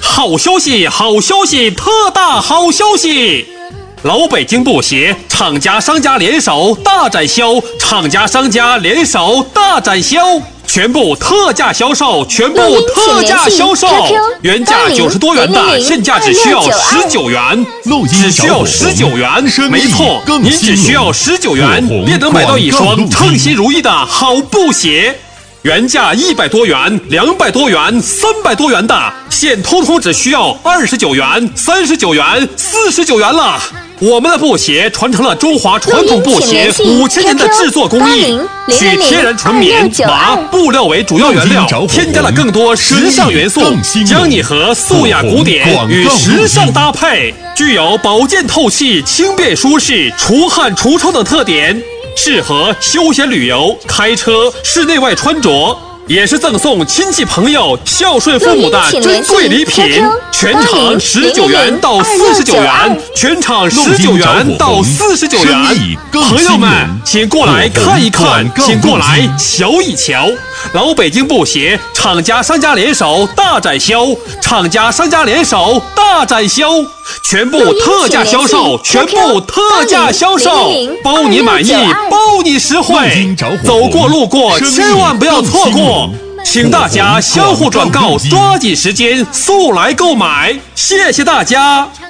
好消息，好消息，特大好消息！老北京布鞋厂家商家联手大展销，厂家商家联手大展销，全部特价销售，全部特价销售，原价90多元的，现价只需要19元，只需要19元，没错，您只需要19元，便能买到一双称心如意的好布鞋。原价100多元、200多元、300多元的，现通通只需要29元、39元、49元了。我们的布鞋传承了中华传统布鞋5000年的制作工艺，取天然纯棉、麻、布料为主要原料，添加了更多时尚元素，将你和素雅古典与时尚搭配，具有保健透气、轻便舒适、除汗除臭等特点。适合休闲旅游、开车、室内外穿着，也是赠送亲戚朋友、孝顺父母的珍贵礼品。全场19元到49元，全场19元到49元。朋友们，请过来看一看，请过来瞧一瞧。老北京布鞋厂家商家联手大展销，厂家商家联手大展销，全部特价销售，全部特价销售，包你满意，包你实惠。走过路过千万不要错过，请大家相互转告，抓紧时间速来购买，谢谢大家。